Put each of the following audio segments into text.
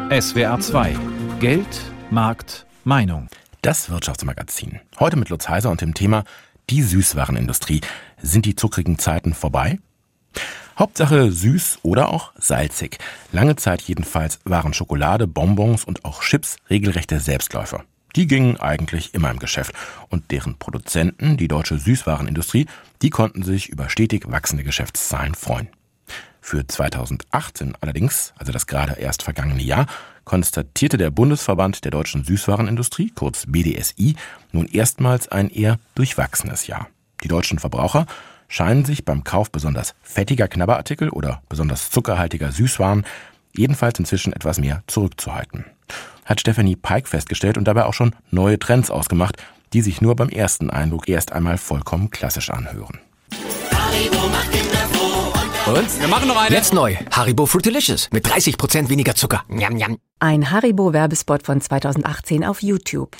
SWR 2. Geld, Markt, Meinung. Das Wirtschaftsmagazin. Heute mit Lutz Heiser und dem Thema die Süßwarenindustrie. Sind die zuckrigen Zeiten vorbei? Hauptsache süß oder auch salzig. Lange Zeit jedenfalls waren Schokolade, Bonbons und auch Chips regelrechte Selbstläufer. Die gingen eigentlich immer im Geschäft. Und deren Produzenten, die deutsche Süßwarenindustrie, die konnten sich über stetig wachsende Geschäftszahlen freuen. Für 2018 allerdings, also das gerade erst vergangene Jahr, konstatierte der Bundesverband der deutschen Süßwarenindustrie, kurz BDSI, nun erstmals ein eher durchwachsenes Jahr. Die deutschen Verbraucher scheinen sich beim Kauf besonders fettiger Knabberartikel oder besonders zuckerhaltiger Süßwaren jedenfalls inzwischen etwas mehr zurückzuhalten. Hat Stefanie Peik festgestellt und dabei auch schon neue Trends ausgemacht, die sich nur beim ersten Eindruck erst einmal vollkommen klassisch anhören. Und? Wir machen noch eine. Jetzt neu. Haribo Fruitilicious mit 30% weniger Zucker. Njam, njam. Ein Haribo-Werbespot von 2018 auf YouTube.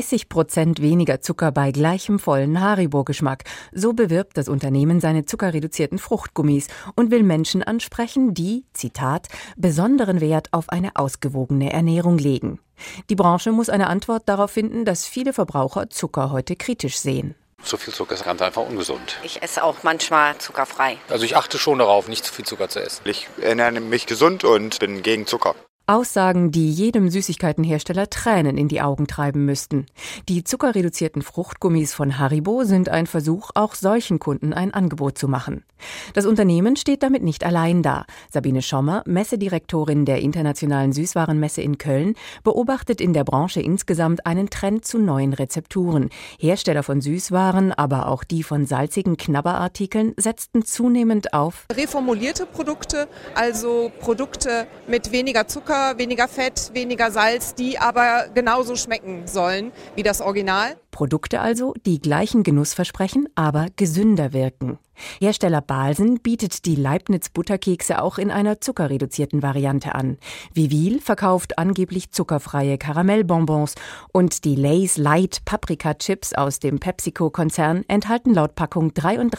30% weniger Zucker bei gleichem vollen Haribo-Geschmack. So bewirbt das Unternehmen seine zuckerreduzierten Fruchtgummis und will Menschen ansprechen, die, Zitat, besonderen Wert auf eine ausgewogene Ernährung legen. Die Branche muss eine Antwort darauf finden, dass viele Verbraucher Zucker heute kritisch sehen. So viel Zucker ist ganz einfach ungesund. Ich esse auch manchmal zuckerfrei. Also ich achte schon darauf, nicht zu viel Zucker zu essen. Ich ernähre mich gesund und bin gegen Zucker. Aussagen, die jedem Süßigkeitenhersteller Tränen in die Augen treiben müssten. Die zuckerreduzierten Fruchtgummis von Haribo sind ein Versuch, auch solchen Kunden ein Angebot zu machen. Das Unternehmen steht damit nicht allein da. Sabine Schommer, Messedirektorin der Internationalen Süßwarenmesse in Köln, beobachtet in der Branche insgesamt einen Trend zu neuen Rezepturen. Hersteller von Süßwaren, aber auch die von salzigen Knabberartikeln setzten zunehmend auf reformulierte Produkte, also Produkte mit weniger Zucker, weniger Fett, weniger Salz, die aber genauso schmecken sollen wie das Original. Produkte also, die gleichen Genuss versprechen, aber gesünder wirken. Hersteller Balsen bietet die Leibniz-Butterkekse auch in einer zuckerreduzierten Variante an. Vivil verkauft angeblich zuckerfreie Karamellbonbons und die Lay's Light Paprika-Chips aus dem PepsiCo-Konzern enthalten laut Packung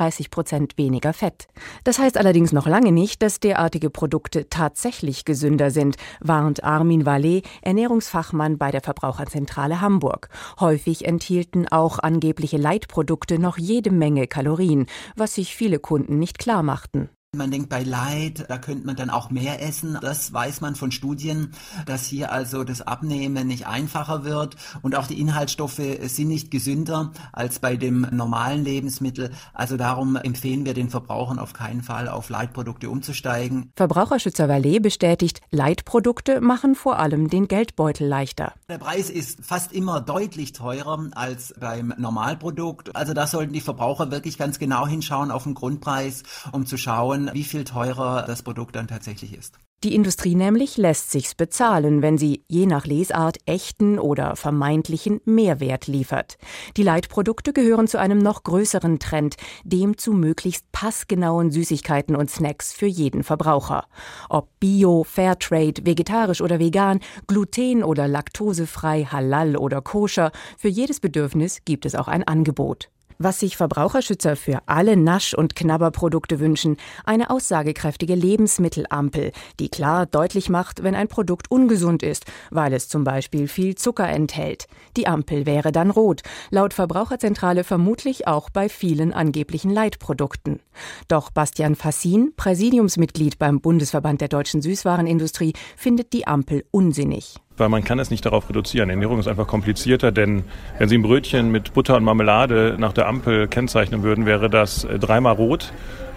33% weniger Fett. Das heißt allerdings noch lange nicht, dass derartige Produkte tatsächlich gesünder sind, warnt Armin Vallet, Ernährungsfachmann bei der Verbraucherzentrale Hamburg. Häufig enthielten auch angebliche Light-Produkte noch jede Menge Kalorien, was sich viele Kunden nicht klar machten. Man denkt bei Light, da könnte man dann auch mehr essen. Das weiß man von Studien, dass hier also das Abnehmen nicht einfacher wird und auch die Inhaltsstoffe sind nicht gesünder als bei dem normalen Lebensmittel. Also darum empfehlen wir den Verbrauchern auf keinen Fall auf Light-Produkte umzusteigen. Verbraucherschützer Vallet bestätigt, Light-Produkte machen vor allem den Geldbeutel leichter. Der Preis ist fast immer deutlich teurer als beim Normalprodukt. Also da sollten die Verbraucher wirklich ganz genau hinschauen auf den Grundpreis, um zu schauen, wie viel teurer das Produkt dann tatsächlich ist. Die Industrie nämlich lässt sich's bezahlen, wenn sie je nach Lesart echten oder vermeintlichen Mehrwert liefert. Die Light-Produkte gehören zu einem noch größeren Trend, dem zu möglichst passgenauen Süßigkeiten und Snacks für jeden Verbraucher. Ob Bio, Fairtrade, vegetarisch oder vegan, gluten- oder laktosefrei, halal oder koscher, für jedes Bedürfnis gibt es auch ein Angebot. Was sich Verbraucherschützer für alle Nasch- und Knabberprodukte wünschen, eine aussagekräftige Lebensmittelampel, die klar deutlich macht, wenn ein Produkt ungesund ist, weil es zum Beispiel viel Zucker enthält. Die Ampel wäre dann rot, laut Verbraucherzentrale vermutlich auch bei vielen angeblichen Leitprodukten. Doch Bastian Fassin, Präsidiumsmitglied beim Bundesverband der deutschen Süßwarenindustrie, findet die Ampel unsinnig. Weil man kann es nicht darauf reduzieren. Ernährung ist einfach komplizierter, denn wenn Sie ein Brötchen mit Butter und Marmelade nach der Ampel kennzeichnen würden, wäre das dreimal rot.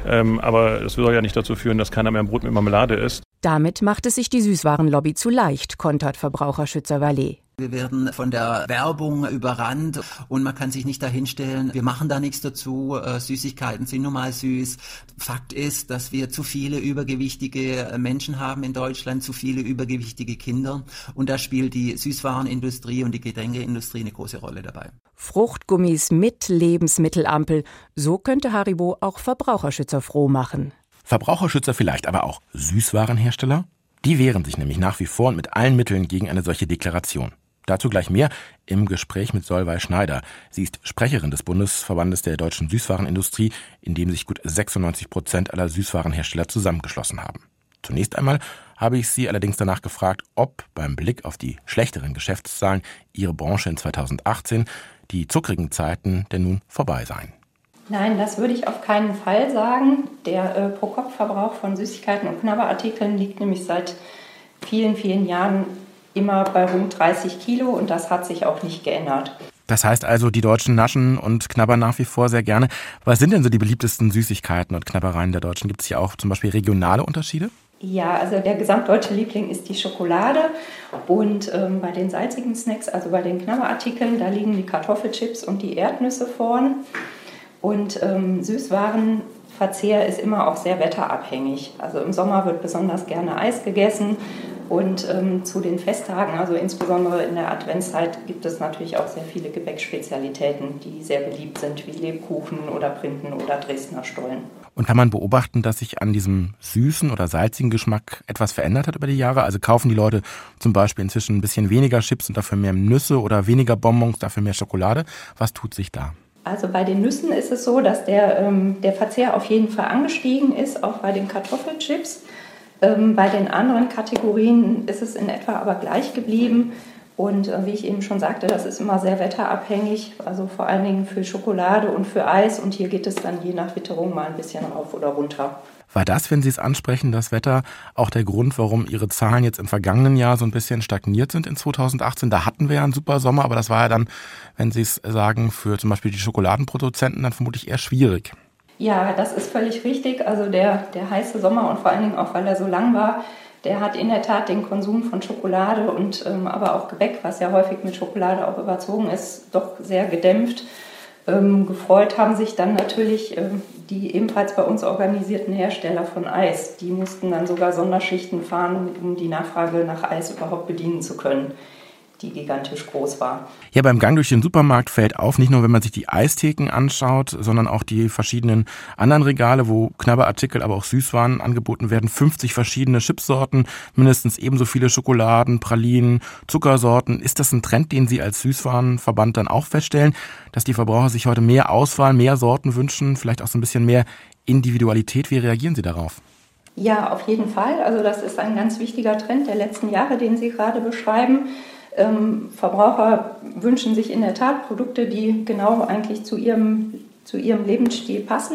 Aber das soll ja nicht dazu führen, dass keiner mehr ein Brot mit Marmelade isst. Damit macht es sich die Süßwarenlobby zu leicht, kontert Verbraucherschützer Vallet. Wir werden von der Werbung überrannt und man kann sich nicht dahinstellen, wir machen da nichts dazu, Süßigkeiten sind nun mal süß. Fakt ist, dass wir zu viele übergewichtige Menschen haben in Deutschland, zu viele übergewichtige Kinder und da spielt die Süßwarenindustrie und die Getränkeindustrie eine große Rolle dabei. Fruchtgummis mit Lebensmittelampel, so könnte Haribo auch Verbraucherschützer froh machen. Verbraucherschützer vielleicht, aber auch Süßwarenhersteller? Die wehren sich nämlich nach wie vor und mit allen Mitteln gegen eine solche Deklaration. Dazu gleich mehr im Gespräch mit Solveig Schneider. Sie ist Sprecherin des Bundesverbandes der deutschen Süßwarenindustrie, in dem sich gut 96% aller Süßwarenhersteller zusammengeschlossen haben. Zunächst einmal habe ich Sie allerdings danach gefragt, ob beim Blick auf die schlechteren Geschäftszahlen Ihre Branche in 2018 die zuckrigen Zeiten denn nun vorbei seien. Nein, das würde ich auf keinen Fall sagen. Der Pro-Kopf-Verbrauch von Süßigkeiten und Knabberartikeln liegt nämlich seit vielen, vielen Jahren immer bei rund 30 Kilo und das hat sich auch nicht geändert. Das heißt also, die Deutschen naschen und knabbern nach wie vor sehr gerne. Was sind denn so die beliebtesten Süßigkeiten und Knabbereien der Deutschen? Gibt es hier auch zum Beispiel regionale Unterschiede? Ja, also der gesamtdeutsche Liebling ist die Schokolade und bei den salzigen Snacks, also bei den Knabberartikeln, da liegen die Kartoffelchips und die Erdnüsse vorn. Und Süßwarenverzehr ist immer auch sehr wetterabhängig. Also im Sommer wird besonders gerne Eis gegessen und zu den Festtagen, also insbesondere in der Adventszeit, gibt es natürlich auch sehr viele Gebäckspezialitäten, die sehr beliebt sind, wie Lebkuchen oder Printen oder Dresdner Stollen. Und kann man beobachten, dass sich an diesem süßen oder salzigen Geschmack etwas verändert hat über die Jahre? Also kaufen die Leute zum Beispiel inzwischen ein bisschen weniger Chips und dafür mehr Nüsse oder weniger Bonbons, dafür mehr Schokolade? Was tut sich da? Also bei den Nüssen ist es so, dass der Verzehr auf jeden Fall angestiegen ist, auch bei den Kartoffelchips. Bei den anderen Kategorien ist es in etwa aber gleich geblieben. Und wie ich eben schon sagte, das ist immer sehr wetterabhängig, also vor allen Dingen für Schokolade und für Eis. Und hier geht es dann je nach Witterung mal ein bisschen rauf oder runter. War das, wenn Sie es ansprechen, das Wetter, auch der Grund, warum Ihre Zahlen jetzt im vergangenen Jahr so ein bisschen stagniert sind in 2018? Da hatten wir ja einen super Sommer, aber das war ja dann, wenn Sie es sagen, für zum Beispiel die Schokoladenproduzenten dann vermutlich eher schwierig. Ja, das ist völlig richtig. Also der heiße Sommer und vor allen Dingen auch, weil er so lang war, der hat in der Tat den Konsum von Schokolade und aber auch Gebäck, was ja häufig mit Schokolade auch überzogen ist, doch sehr gedämpft. Gefreut haben sich dann natürlich die ebenfalls bei uns organisierten Hersteller von Eis. Die mussten dann sogar Sonderschichten fahren, um die Nachfrage nach Eis überhaupt bedienen zu können, die gigantisch groß war. Ja, beim Gang durch den Supermarkt fällt auf, nicht nur wenn man sich die Eistheken anschaut, sondern auch die verschiedenen anderen Regale, wo Knabberartikel, aber auch Süßwaren angeboten werden. 50 verschiedene Chipsorten, mindestens ebenso viele Schokoladen, Pralinen, Zuckersorten. Ist das ein Trend, den Sie als Süßwarenverband dann auch feststellen, dass die Verbraucher sich heute mehr Auswahl, mehr Sorten wünschen, vielleicht auch so ein bisschen mehr Individualität? Wie reagieren Sie darauf? Ja, auf jeden Fall. Also das ist ein ganz wichtiger Trend der letzten Jahre, den Sie gerade beschreiben. Verbraucher wünschen sich in der Tat Produkte, die genau eigentlich zu ihrem Lebensstil passen.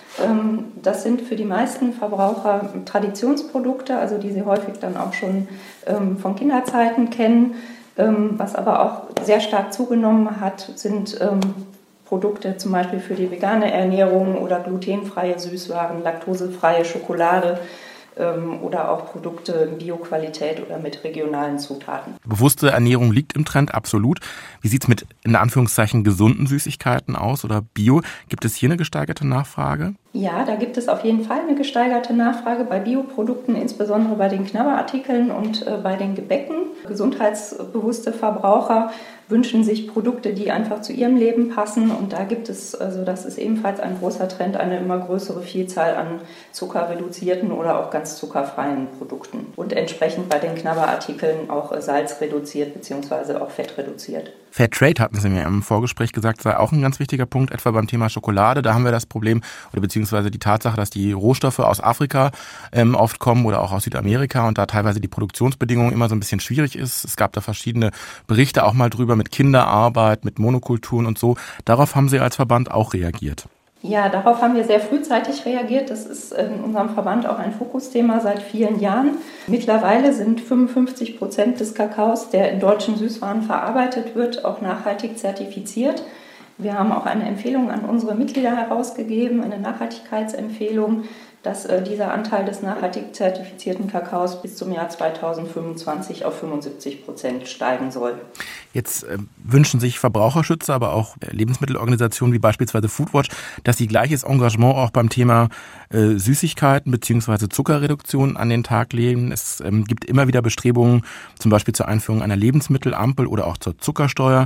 Das sind für die meisten Verbraucher Traditionsprodukte, also die sie häufig dann auch schon von Kinderzeiten kennen. Was aber auch sehr stark zugenommen hat, sind Produkte zum Beispiel für die vegane Ernährung oder glutenfreie Süßwaren, laktosefreie Schokolade. Oder auch Produkte in Bioqualität oder mit regionalen Zutaten. Bewusste Ernährung liegt im Trend, absolut. Wie sieht es mit, in Anführungszeichen, gesunden Süßigkeiten aus oder Bio? Gibt es hier eine gesteigerte Nachfrage? Ja, da gibt es auf jeden Fall eine gesteigerte Nachfrage bei Bioprodukten, insbesondere bei den Knabberartikeln und bei den Gebäcken. Gesundheitsbewusste Verbraucher wünschen sich Produkte, die einfach zu ihrem Leben passen. Und da gibt es, also das ist ebenfalls ein großer Trend, eine immer größere Vielzahl an zuckerreduzierten oder auch ganz zuckerfreien Produkten. Und entsprechend bei den Knabberartikeln auch salzreduziert bzw. auch fettreduziert. Fairtrade, hatten Sie mir im Vorgespräch gesagt, sei auch ein ganz wichtiger Punkt, etwa beim Thema Schokolade. Da haben wir das Problem oder beziehungsweise die Tatsache, dass die Rohstoffe aus Afrika oft kommen oder auch aus Südamerika und da teilweise die Produktionsbedingungen immer so ein bisschen schwierig ist. Es gab da verschiedene Berichte auch mal drüber mit Kinderarbeit, mit Monokulturen und so. Darauf haben Sie als Verband auch reagiert. Ja, darauf haben wir sehr frühzeitig reagiert. Das ist in unserem Verband auch ein Fokusthema seit vielen Jahren. Mittlerweile sind 55% des Kakaos, der in deutschen Süßwaren verarbeitet wird, auch nachhaltig zertifiziert. Wir haben auch eine Empfehlung an unsere Mitglieder herausgegeben, eine Nachhaltigkeitsempfehlung, dass dieser Anteil des nachhaltig zertifizierten Kakaos bis zum Jahr 2025 auf 75% steigen soll. Jetzt wünschen sich Verbraucherschützer, aber auch Lebensmittelorganisationen wie beispielsweise Foodwatch, dass sie gleiches Engagement auch beim Thema Süßigkeiten bzw. Zuckerreduktion an den Tag legen. Es gibt immer wieder Bestrebungen, zum Beispiel zur Einführung einer Lebensmittelampel oder auch zur Zuckersteuer.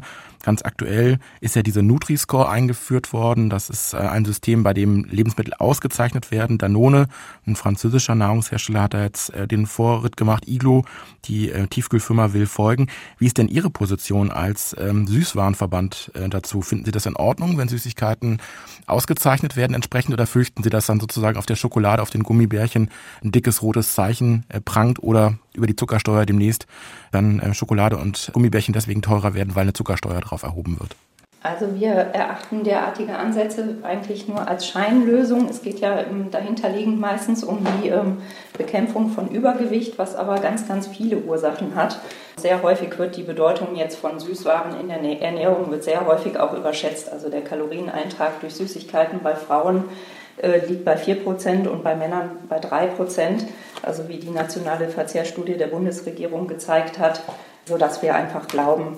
Ganz aktuell ist ja diese Nutri-Score eingeführt worden. Das ist ein System, bei dem Lebensmittel ausgezeichnet werden. Danone, ein französischer Nahrungshersteller, hat da jetzt den Vorritt gemacht. Iglo, die Tiefkühlfirma, will folgen. Wie ist denn Ihre Position als Süßwarenverband dazu? Finden Sie das in Ordnung, wenn Süßigkeiten ausgezeichnet werden entsprechend, oder fürchten Sie, dass dann sozusagen auf der Schokolade, auf den Gummibärchen ein dickes rotes Zeichen prangt oder über die Zuckersteuer demnächst dann Schokolade und Gummibärchen deswegen teurer werden, weil eine Zuckersteuer drauf erhoben wird? Also wir erachten derartige Ansätze eigentlich nur als Scheinlösung. Es geht ja dahinterliegend meistens um die Bekämpfung von Übergewicht, was aber ganz, ganz viele Ursachen hat. Sehr häufig wird die Bedeutung jetzt von Süßwaren in der Ernährung wird sehr häufig auch überschätzt. Also der Kalorieneintrag durch Süßigkeiten bei Frauen liegt bei 4% und bei Männern bei 3%, also wie die nationale Verzehrstudie der Bundesregierung gezeigt hat, sodass wir einfach glauben,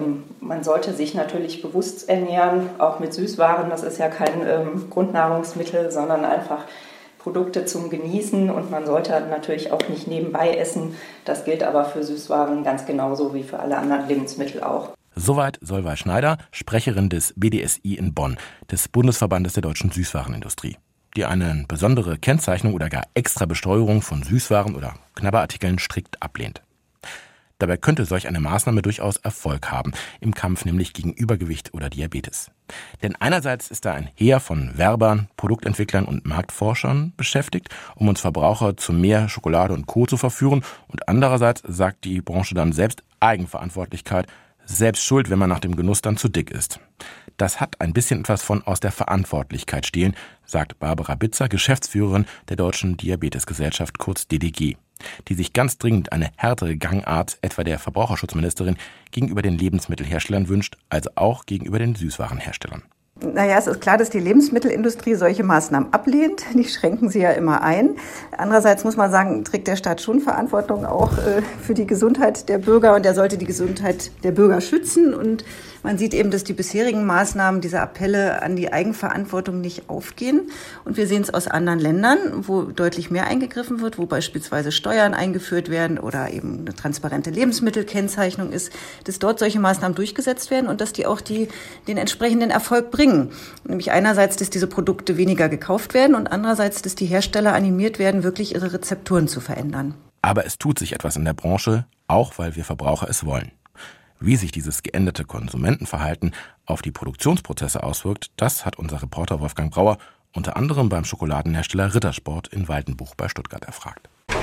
man sollte sich natürlich bewusst ernähren, auch mit Süßwaren. Das ist ja kein Grundnahrungsmittel, sondern einfach Produkte zum Genießen, und man sollte natürlich auch nicht nebenbei essen. Das gilt aber für Süßwaren ganz genauso wie für alle anderen Lebensmittel auch. Soweit Solveig Schneider, Sprecherin des BDSI in Bonn, des Bundesverbandes der deutschen Süßwarenindustrie, die eine besondere Kennzeichnung oder gar extra Besteuerung von Süßwaren oder Knabberartikeln strikt ablehnt. Dabei könnte solch eine Maßnahme durchaus Erfolg haben, im Kampf nämlich gegen Übergewicht oder Diabetes. Denn einerseits ist da ein Heer von Werbern, Produktentwicklern und Marktforschern beschäftigt, um uns Verbraucher zu mehr Schokolade und Co. zu verführen, und andererseits sagt die Branche dann selbst Eigenverantwortlichkeit, selbst schuld, wenn man nach dem Genuss dann zu dick ist. Das hat ein bisschen etwas von aus der Verantwortlichkeit stehlen, sagt Barbara Bitzer, Geschäftsführerin der Deutschen Diabetesgesellschaft, kurz DDG, die sich ganz dringend eine härtere Gangart, etwa der Verbraucherschutzministerin, gegenüber den Lebensmittelherstellern wünscht, also auch gegenüber den Süßwarenherstellern. Naja, es ist klar, dass die Lebensmittelindustrie solche Maßnahmen ablehnt. Die schränken sie ja immer ein. Andererseits muss man sagen, trägt der Staat schon Verantwortung auch für die Gesundheit der Bürger, und er sollte die Gesundheit der Bürger schützen. Und man sieht eben, dass die bisherigen Maßnahmen, diese Appelle an die Eigenverantwortung nicht aufgehen. Und wir sehen es aus anderen Ländern, wo deutlich mehr eingegriffen wird, wo beispielsweise Steuern eingeführt werden oder eben eine transparente Lebensmittelkennzeichnung ist, dass dort solche Maßnahmen durchgesetzt werden und dass die auch den entsprechenden Erfolg bringen. Nämlich einerseits, dass diese Produkte weniger gekauft werden und andererseits, dass die Hersteller animiert werden, wirklich ihre Rezepturen zu verändern. Aber es tut sich etwas in der Branche, auch weil wir Verbraucher es wollen. Wie sich dieses geänderte Konsumentenverhalten auf die Produktionsprozesse auswirkt, das hat unser Reporter Wolfgang Brauer unter anderem beim Schokoladenhersteller Rittersport in Waldenbuch bei Stuttgart erfragt.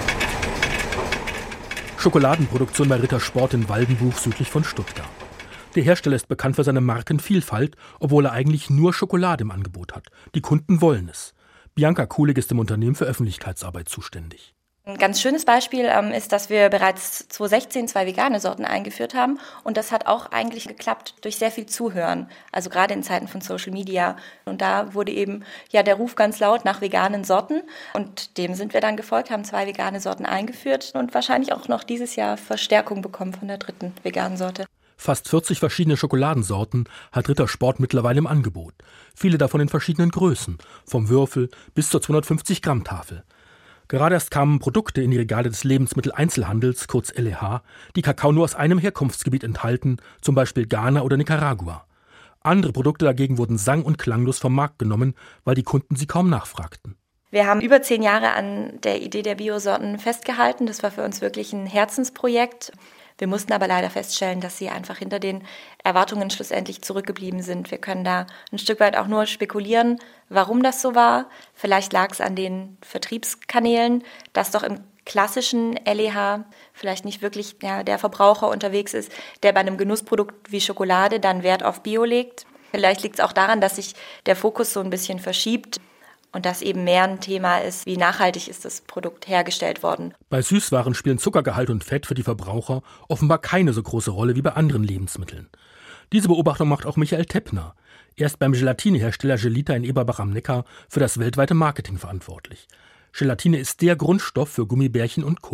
Schokoladenproduktion bei Rittersport in Waldenbuch südlich von Stuttgart. Der Hersteller ist bekannt für seine Markenvielfalt, obwohl er eigentlich nur Schokolade im Angebot hat. Die Kunden wollen es. Bianca Kulig ist im Unternehmen für Öffentlichkeitsarbeit zuständig. Ein ganz schönes Beispiel ist, dass wir bereits 2016 2 vegane Sorten eingeführt haben. Und das hat auch eigentlich geklappt durch sehr viel Zuhören, also gerade in Zeiten von Social Media. Und da wurde eben der Ruf ganz laut nach veganen Sorten. Und dem sind wir dann gefolgt, haben 2 vegane Sorten eingeführt und wahrscheinlich auch noch dieses Jahr Verstärkung bekommen von der 3. veganen Sorte. Fast 40 verschiedene Schokoladensorten hat Rittersport mittlerweile im Angebot. Viele davon in verschiedenen Größen, vom Würfel bis zur 250-Gramm-Tafel. Gerade erst kamen Produkte in die Regale des Lebensmitteleinzelhandels, kurz LEH, die Kakao nur aus einem Herkunftsgebiet enthalten, zum Beispiel Ghana oder Nicaragua. Andere Produkte dagegen wurden sang- und klanglos vom Markt genommen, weil die Kunden sie kaum nachfragten. Wir haben über 10 Jahre an der Idee der Biosorten festgehalten. Das war für uns wirklich ein Herzensprojekt. Wir mussten aber leider feststellen, dass sie einfach hinter den Erwartungen schlussendlich zurückgeblieben sind. Wir können da ein Stück weit auch nur spekulieren, warum das so war. Vielleicht lag es an den Vertriebskanälen, dass doch im klassischen LEH vielleicht nicht wirklich der Verbraucher unterwegs ist, der bei einem Genussprodukt wie Schokolade dann Wert auf Bio legt. Vielleicht liegt es auch daran, dass sich der Fokus so ein bisschen verschiebt. Und das eben mehr ein Thema ist, wie nachhaltig ist das Produkt hergestellt worden. Bei Süßwaren spielen Zuckergehalt und Fett für die Verbraucher offenbar keine so große Rolle wie bei anderen Lebensmitteln. Diese Beobachtung macht auch Michael Teppner. Er ist beim Gelatinehersteller Gelita in Eberbach am Neckar für das weltweite Marketing verantwortlich. Gelatine ist der Grundstoff für Gummibärchen und Co.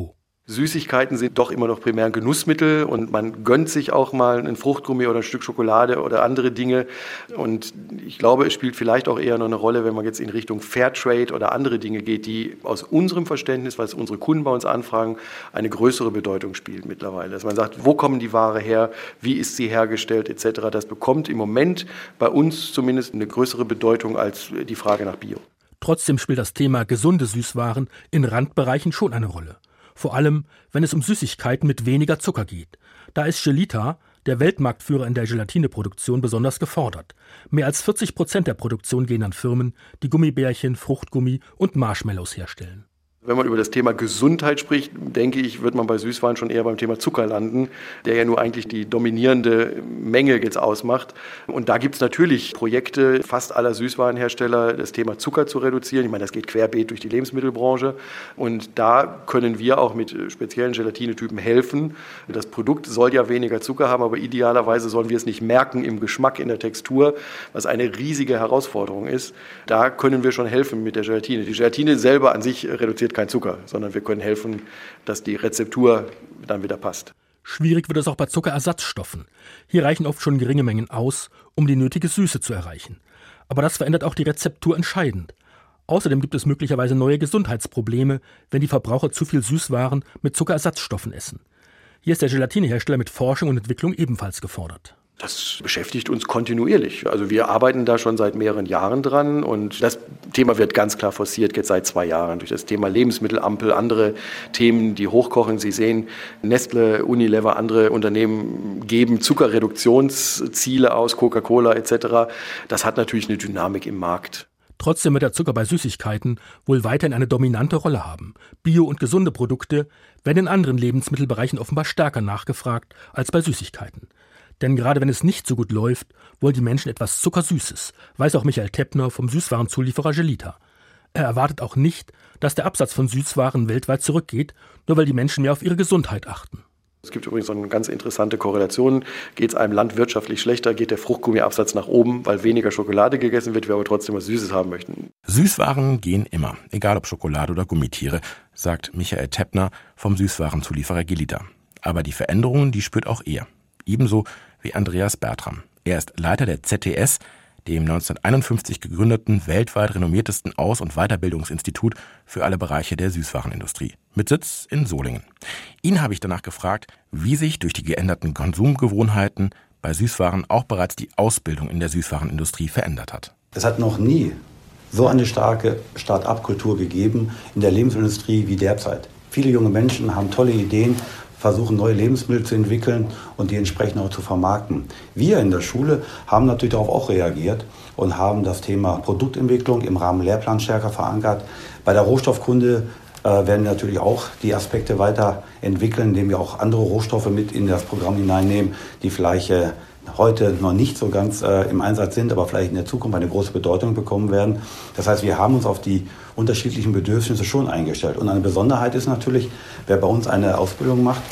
Süßigkeiten sind doch immer noch primär ein Genussmittel und man gönnt sich auch mal ein Fruchtgummi oder ein Stück Schokolade oder andere Dinge. Und ich glaube, es spielt vielleicht auch eher noch eine Rolle, wenn man jetzt in Richtung Fairtrade oder andere Dinge geht, die aus unserem Verständnis, was unsere Kunden bei uns anfragen, eine größere Bedeutung spielt mittlerweile. Dass man sagt, wo kommen die Ware her, wie ist sie hergestellt etc. Das bekommt im Moment bei uns zumindest eine größere Bedeutung als die Frage nach Bio. Trotzdem spielt das Thema gesunde Süßwaren in Randbereichen schon eine Rolle. Vor allem, wenn es um Süßigkeiten mit weniger Zucker geht. Da ist Gelita, der Weltmarktführer in der Gelatineproduktion, besonders gefordert. Mehr als 40% der Produktion gehen an Firmen, die Gummibärchen, Fruchtgummi und Marshmallows herstellen. Wenn man über das Thema Gesundheit spricht, denke ich, wird man bei Süßwaren schon eher beim Thema Zucker landen, der ja nur eigentlich die dominierende Menge jetzt ausmacht. Und da gibt es natürlich Projekte fast aller Süßwarenhersteller, das Thema Zucker zu reduzieren. Ich meine, das geht querbeet durch die Lebensmittelbranche. Und da können wir auch mit speziellen Gelatinetypen helfen. Das Produkt soll ja weniger Zucker haben, aber idealerweise sollen wir es nicht merken im Geschmack, in der Textur, was eine riesige Herausforderung ist. Da können wir schon helfen mit der Gelatine. Die Gelatine selber an sich reduziert kein Zucker, sondern wir können helfen, dass die Rezeptur dann wieder passt. Schwierig wird es auch bei Zuckerersatzstoffen. Hier reichen oft schon geringe Mengen aus, um die nötige Süße zu erreichen. Aber das verändert auch die Rezeptur entscheidend. Außerdem gibt es möglicherweise neue Gesundheitsprobleme, wenn die Verbraucher zu viel Süßwaren mit Zuckerersatzstoffen essen. Hier ist der Gelatinehersteller mit Forschung und Entwicklung ebenfalls gefordert. Das beschäftigt uns kontinuierlich. Also wir arbeiten da schon seit mehreren Jahren dran und das Thema wird ganz klar forciert jetzt seit 2 Jahren durch das Thema Lebensmittelampel, andere Themen, die hochkochen. Sie sehen, Nestle, Unilever, andere Unternehmen geben Zuckerreduktionsziele aus, Coca-Cola etc. Das hat natürlich eine Dynamik im Markt. Trotzdem wird der Zucker bei Süßigkeiten wohl weiterhin eine dominante Rolle haben. Bio- und gesunde Produkte werden in anderen Lebensmittelbereichen offenbar stärker nachgefragt als bei Süßigkeiten. Denn gerade wenn es nicht so gut läuft, wollen die Menschen etwas Zuckersüßes, weiß auch Michael Teppner vom Süßwarenzulieferer Gelita. Er erwartet auch nicht, dass der Absatz von Süßwaren weltweit zurückgeht, nur weil die Menschen mehr auf ihre Gesundheit achten. Es gibt übrigens eine ganz interessante Korrelation. Geht es einem Land wirtschaftlich schlechter, geht der Fruchtgummiabsatz nach oben, weil weniger Schokolade gegessen wird, wir aber trotzdem was Süßes haben möchten. Süßwaren gehen immer, egal ob Schokolade oder Gummitiere, sagt Michael Teppner vom Süßwarenzulieferer Gelita. Aber die Veränderungen, die spürt auch er. Ebenso wie Andreas Bertram. Er ist Leiter der ZTS, dem 1951 gegründeten, weltweit renommiertesten Aus- und Weiterbildungsinstitut für alle Bereiche der Süßwarenindustrie, mit Sitz in Solingen. Ihn habe ich danach gefragt, wie sich durch die geänderten Konsumgewohnheiten bei Süßwaren auch bereits die Ausbildung in der Süßwarenindustrie verändert hat. Es hat noch nie so eine starke Start-up-Kultur gegeben in der Lebensmittelindustrie wie derzeit. Viele junge Menschen haben tolle Ideen, versuchen neue Lebensmittel zu entwickeln und die entsprechend auch zu vermarkten. Wir in der Schule haben natürlich darauf auch reagiert und haben das Thema Produktentwicklung im Rahmen Lehrplan stärker verankert. Bei der Rohstoffkunde werden wir natürlich auch die Aspekte weiterentwickeln, indem wir auch andere Rohstoffe mit in das Programm hineinnehmen, die vielleicht heute noch nicht so ganz im Einsatz sind, aber vielleicht in der Zukunft eine große Bedeutung bekommen werden. Das heißt, wir haben uns auf die unterschiedlichen Bedürfnisse schon eingestellt. Und eine Besonderheit ist natürlich, wer bei uns eine Ausbildung macht,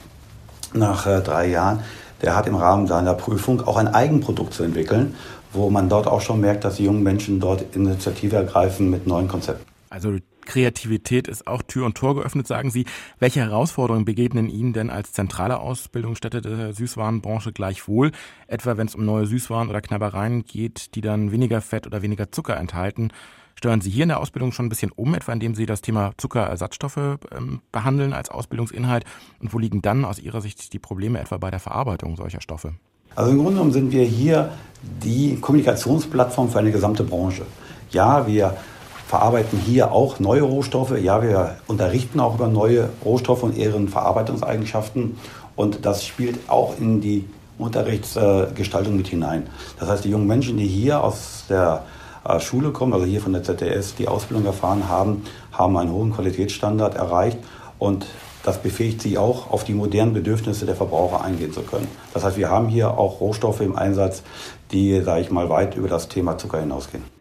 nach 3 Jahren, der hat im Rahmen seiner Prüfung auch ein Eigenprodukt zu entwickeln, wo man dort auch schon merkt, dass die jungen Menschen dort Initiative ergreifen mit neuen Konzepten. Also Kreativität ist auch Tür und Tor geöffnet, sagen Sie. Welche Herausforderungen begegnen Ihnen denn als zentrale Ausbildungsstätte der Süßwarenbranche gleichwohl? Etwa wenn es um neue Süßwaren oder Knabbereien geht, die dann weniger Fett oder weniger Zucker enthalten. Steuern Sie hier in der Ausbildung schon ein bisschen um, etwa indem Sie das Thema Zuckerersatzstoffe behandeln als Ausbildungsinhalt? Und wo liegen dann aus Ihrer Sicht die Probleme etwa bei der Verarbeitung solcher Stoffe? Also im Grunde genommen sind wir hier die Kommunikationsplattform für eine gesamte Branche. Ja, wir verarbeiten hier auch neue Rohstoffe. Ja, wir unterrichten auch über neue Rohstoffe und ihren Verarbeitungseigenschaften. Und das spielt auch in die Unterrichtsgestaltung mit hinein. Das heißt, die jungen Menschen, die hier aus der Schule kommen, also hier von der ZTS, die Ausbildung erfahren haben, haben einen hohen Qualitätsstandard erreicht. Und das befähigt sie auch, auf die modernen Bedürfnisse der Verbraucher eingehen zu können. Das heißt, wir haben hier auch Rohstoffe im Einsatz, die, sage ich mal, weit über das Thema Zucker hinausgehen.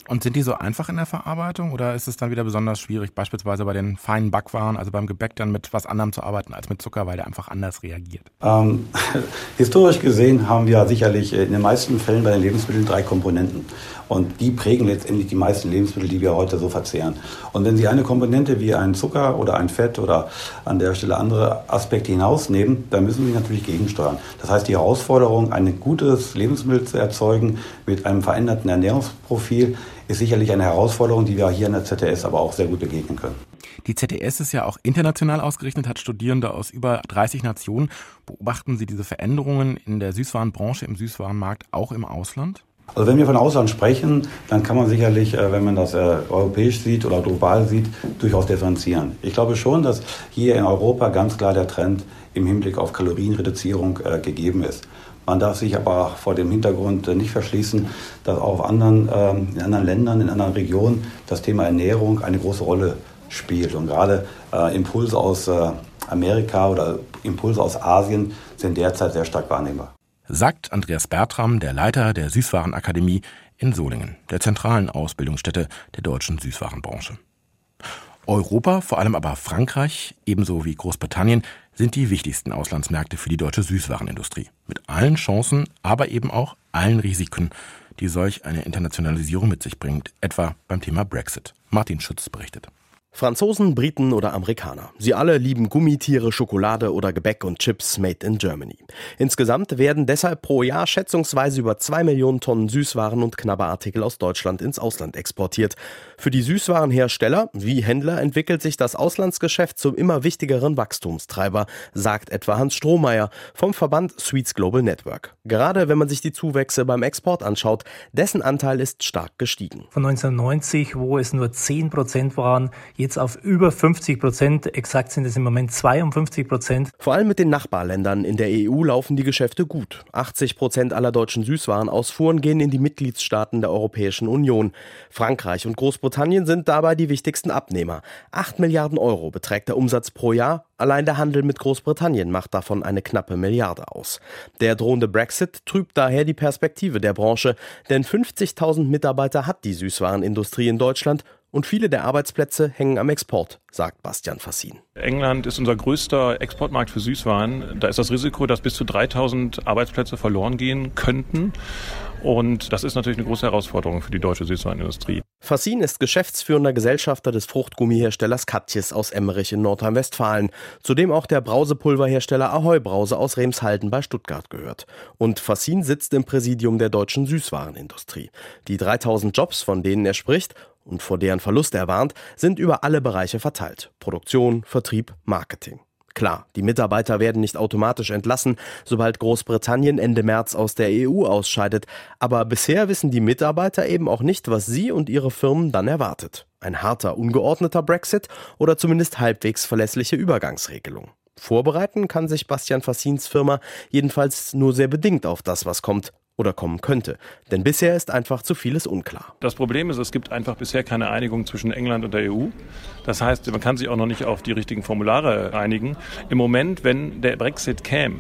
Und sind die so einfach in der Verarbeitung oder ist es dann wieder besonders schwierig, beispielsweise bei den feinen Backwaren, also beim Gebäck, dann mit was anderem zu arbeiten als mit Zucker, weil der einfach anders reagiert? Historisch gesehen haben wir sicherlich in den meisten Fällen bei den Lebensmitteln 3 Komponenten. Und die prägen letztendlich die meisten Lebensmittel, die wir heute so verzehren. Und wenn Sie eine Komponente wie einen Zucker oder ein Fett oder an der Stelle andere Aspekte hinausnehmen, dann müssen Sie natürlich gegensteuern. Das heißt, die Herausforderung, ein gutes Lebensmittel zu erzeugen mit einem veränderten Ernährungsprofil, ist sicherlich eine Herausforderung, die wir hier an der ZTS aber auch sehr gut begegnen können. Die ZTS ist ja auch international ausgerichtet, hat Studierende aus über 30 Nationen. Beobachten Sie diese Veränderungen in der Süßwarenbranche, im Süßwarenmarkt auch im Ausland? Also wenn wir von Ausland sprechen, dann kann man sicherlich, wenn man das europäisch sieht oder global sieht, durchaus differenzieren. Ich glaube schon, dass hier in Europa ganz klar der Trend im Hinblick auf Kalorienreduzierung gegeben ist. Man darf sich aber vor dem Hintergrund nicht verschließen, dass auch in anderen Ländern, in anderen Regionen das Thema Ernährung eine große Rolle spielt. Und gerade Impulse aus Amerika oder Impulse aus Asien sind derzeit sehr stark wahrnehmbar. Sagt Andreas Bertram, der Leiter der Süßwarenakademie in Solingen, der zentralen Ausbildungsstätte der deutschen Süßwarenbranche. Europa, vor allem aber Frankreich, ebenso wie Großbritannien, sind die wichtigsten Auslandsmärkte für die deutsche Süßwarenindustrie. Mit allen Chancen, aber eben auch allen Risiken, die solch eine Internationalisierung mit sich bringt, etwa beim Thema Brexit. Martin Schütz berichtet. Franzosen, Briten oder Amerikaner. Sie alle lieben Gummitiere, Schokolade oder Gebäck und Chips made in Germany. Insgesamt werden deshalb pro Jahr schätzungsweise über 2 Millionen Tonnen Süßwaren und Knabberartikel aus Deutschland ins Ausland exportiert. Für die Süßwarenhersteller wie Händler entwickelt sich das Auslandsgeschäft zum immer wichtigeren Wachstumstreiber, sagt etwa Hans Strohmeier vom Verband Sweets Global Network. Gerade wenn man sich die Zuwächse beim Export anschaut, dessen Anteil ist stark gestiegen. Von 1990, wo es nur 10% waren, jetzt auf über 50%, exakt sind es im Moment 52%. Vor allem mit den Nachbarländern in der EU laufen die Geschäfte gut. 80% aller deutschen Süßwarenausfuhren gehen in die Mitgliedstaaten der Europäischen Union. Frankreich und Großbritannien sind dabei die wichtigsten Abnehmer. 8 Milliarden Euro beträgt der Umsatz pro Jahr. Allein der Handel mit Großbritannien macht davon eine knappe Milliarde aus. Der drohende Brexit trübt daher die Perspektive der Branche, denn 50.000 Mitarbeiter hat die Süßwarenindustrie in Deutschland und viele der Arbeitsplätze hängen am Export, sagt Bastian Fassin. England ist unser größter Exportmarkt für Süßwaren. Da ist das Risiko, dass bis zu 3.000 Arbeitsplätze verloren gehen könnten. Und das ist natürlich eine große Herausforderung für die deutsche Süßwarenindustrie. Fassin ist geschäftsführender Gesellschafter des Fruchtgummiherstellers Katjes aus Emmerich in Nordrhein-Westfalen, zu dem auch der Brausepulverhersteller Ahoi Brause aus Remshalden bei Stuttgart gehört. Und Fassin sitzt im Präsidium der deutschen Süßwarenindustrie. Die 3.000 Jobs, von denen er spricht und vor deren Verlust er warnt, sind über alle Bereiche verteilt. Produktion, Vertrieb, Marketing. Klar, die Mitarbeiter werden nicht automatisch entlassen, sobald Großbritannien Ende März aus der EU ausscheidet. Aber bisher wissen die Mitarbeiter eben auch nicht, was sie und ihre Firmen dann erwartet. Ein harter, ungeordneter Brexit oder zumindest halbwegs verlässliche Übergangsregelung. Vorbereiten kann sich Bastian Fassins Firma jedenfalls nur sehr bedingt auf das, was kommt. Oder kommen könnte. Denn bisher ist einfach zu vieles unklar. Das Problem ist, es gibt einfach bisher keine Einigung zwischen England und der EU. Das heißt, man kann sich auch noch nicht auf die richtigen Formulare einigen. Im Moment, wenn der Brexit käme,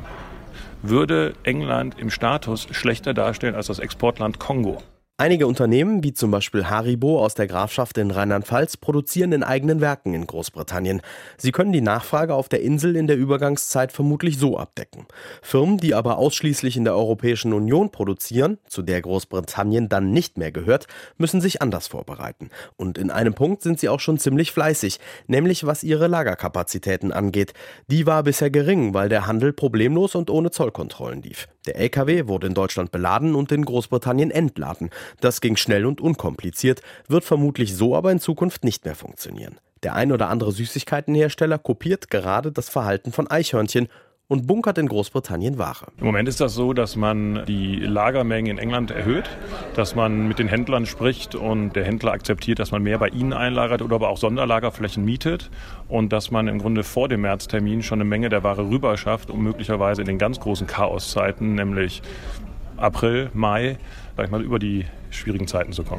würde England im Status schlechter dastehen als das Exportland Kongo. Einige Unternehmen, wie zum Beispiel Haribo aus der Grafschaft in Rheinland-Pfalz, produzieren in eigenen Werken in Großbritannien. Sie können die Nachfrage auf der Insel in der Übergangszeit vermutlich so abdecken. Firmen, die aber ausschließlich in der Europäischen Union produzieren, zu der Großbritannien dann nicht mehr gehört, müssen sich anders vorbereiten. Und in einem Punkt sind sie auch schon ziemlich fleißig, nämlich was ihre Lagerkapazitäten angeht. Die war bisher gering, weil der Handel problemlos und ohne Zollkontrollen lief. Der LKW wurde in Deutschland beladen und in Großbritannien entladen. Das ging schnell und unkompliziert, wird vermutlich so aber in Zukunft nicht mehr funktionieren. Der ein oder andere Süßigkeitenhersteller kopiert gerade das Verhalten von Eichhörnchen und bunkert in Großbritannien Ware. Im Moment ist das so, dass man die Lagermengen in England erhöht, dass man mit den Händlern spricht und der Händler akzeptiert, dass man mehr bei ihnen einlagert oder aber auch Sonderlagerflächen mietet und dass man im Grunde vor dem Märztermin schon eine Menge der Ware rüber schafft, um möglicherweise in den ganz großen Chaoszeiten, nämlich April, Mai, sag ich mal, über die schwierigen Zeiten zu kommen.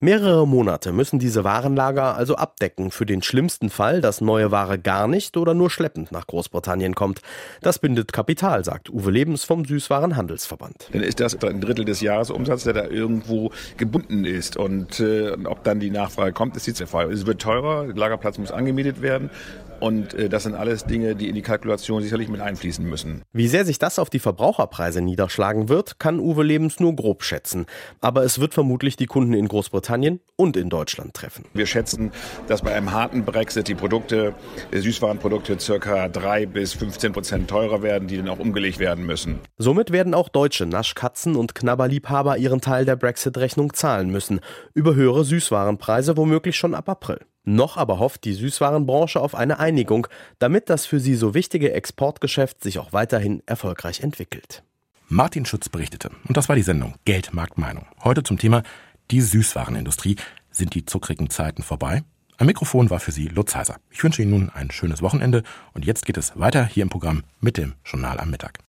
Mehrere Monate müssen diese Warenlager also abdecken für den schlimmsten Fall, dass neue Ware gar nicht oder nur schleppend nach Großbritannien kommt. Das bindet Kapital, sagt Uwe Lebens vom Süßwarenhandelsverband. Dann ist das ein Drittel des Jahresumsatzes, der da irgendwo gebunden ist. Und ob dann die Nachfrage kommt, ist jetzt der Fall. Es wird teurer, der Lagerplatz muss angemietet werden. Und das sind alles Dinge, die in die Kalkulation sicherlich mit einfließen müssen. Wie sehr sich das auf die Verbraucherpreise niederschlagen wird, kann Uwe Lebens nur grob schätzen. Aber es wird vermutlich die Kunden in Großbritannien und in Deutschland treffen. Wir schätzen, dass bei einem harten Brexit die Süßwarenprodukte ca. 3-15% teurer werden, die dann auch umgelegt werden müssen. Somit werden auch deutsche Naschkatzen- und Knabberliebhaber ihren Teil der Brexit-Rechnung zahlen müssen. Über höhere Süßwarenpreise womöglich schon ab April. Noch aber hofft die Süßwarenbranche auf eine Einigung, damit das für sie so wichtige Exportgeschäft sich auch weiterhin erfolgreich entwickelt. Martin Schütz berichtete. Und das war die Sendung Geld, Markt, Meinung. Heute zum Thema die Süßwarenindustrie. Sind die zuckrigen Zeiten vorbei? Am Mikrofon war für Sie Lutz Heiser. Ich wünsche Ihnen nun ein schönes Wochenende. Und jetzt geht es weiter hier im Programm mit dem Journal am Mittag.